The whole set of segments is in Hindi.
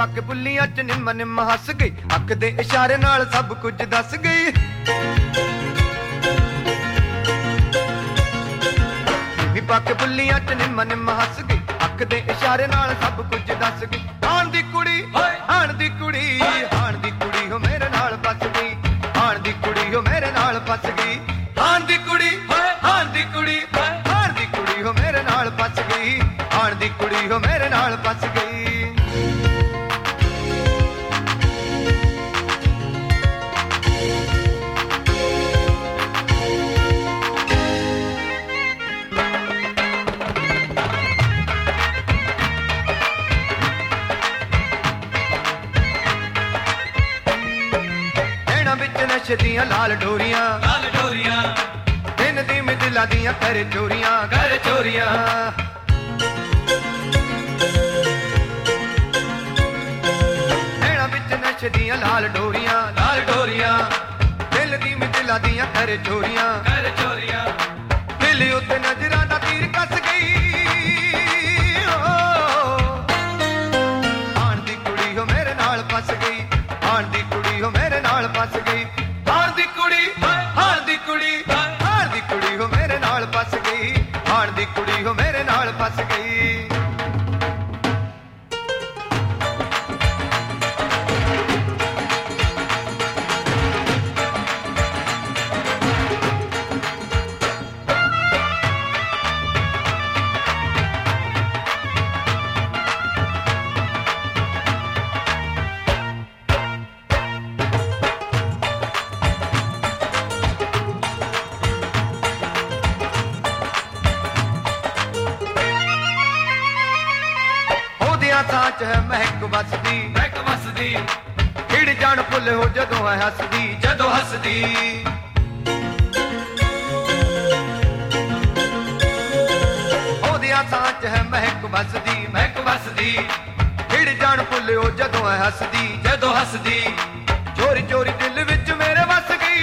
पा के बुल्लियां च निम निम हस गई, अख दे इशारे नाल सब कुछ दस गई। नी पा के बुल्लियां च निम निम हस गई, अख दे इशारे नाल सब कुछ दस गई। हाण दी कुड़ी, हाण दी कुड़ी, हाण दी कुड़ी हो मेरे नाल फस गई, हाण दी कुड़ी हो मेरे नाल फस गई। हाण दी कुड़ी, हाण दी कुड़ी, हाण दी कुड़ी हो मेरे नाल फस गई, हाण दी कुड़ी हो मेरे नाल फस गई। नशे दियां लाल डोरियां, लाल डोरियां, दिन दी मिदिला दियां कर चोरियां, कर चोरियां। नैना बिच नशे दियां लाल डोरियां, लाल डोरियां, दिल दी मिदिला दियां कर चोरियां, कर चोरियां। दिल उत्ते नजरां दा तीर कस गई। हाण दी कुड़ी हो मेरे नाल फस गई, हाण दी कुड़ी हो मेरे नाल फस गई। हाण दी कुड़ी, हाण दी कुड़ी, हाण दी कुड़ी हो मेरे नाल फस गई, हाण दी कुड़ी हो मेरे नाल फस गई। सांच है महक वसदी, महक वसदी, खिड़ जान फुल हो जदों है हसदी, जदों हसदी। ओदिया सांच है महक वसदी, महक वसदी, खिड़ जान फुल हो जदों है हसदी, जदों हसदी। चोरी चोरी दिल विच मेरे वस गई।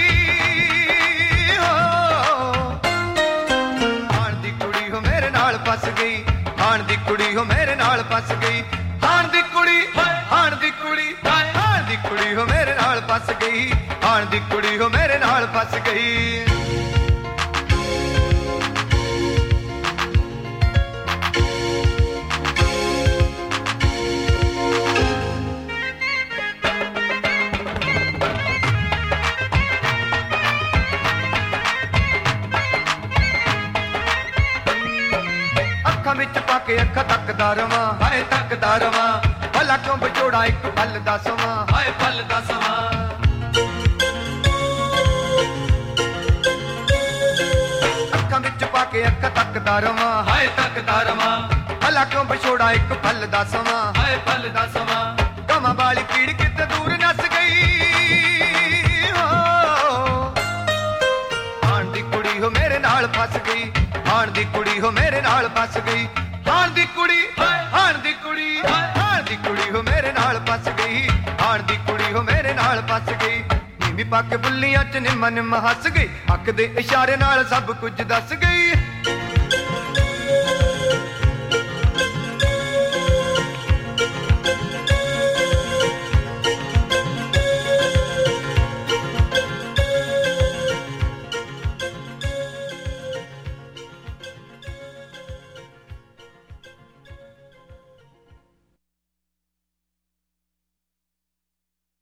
हाण दी कुड़ी हो मेरे नाल फस गई, हाण दी कुड़ी हो मेरे नाल फस गई। हाण दी कुड़ी, हाण दी कुड़ी, हाण दी कुड़ी हो मेरे नाल फस गई, हाण दी कुड़ी हो मेरे नाल फस गई। अखां विच पाके अखां तकदा रवां, हाय तकदा रवां, भला क्यों विछोड़ा एक पल दा समां, हाय पल दा समां। अखां विच पाके अखां तकदा रवां, हाय तकदा रवां, भला क्यों विछोड़ा एक पल दा समां। हाय पल दा समां। गमां वाली पीड़ किते दूर नस गई। हाण दी कुड़ी हो मेरे नाल फस गई, हाण दी कुड़ी हो मेरे नाल फस गई। हाण दी कुड़ी, हाण दी कुड़ी, हाण दी कुड़ी हो मेरे नाल फस गई, हाण दी कुड़ी हो मेरे नाल फस गई। नीवी पा के बुल्लियां च निम निम हस गई, अख दे इशारे नाल सब कुछ दस गई।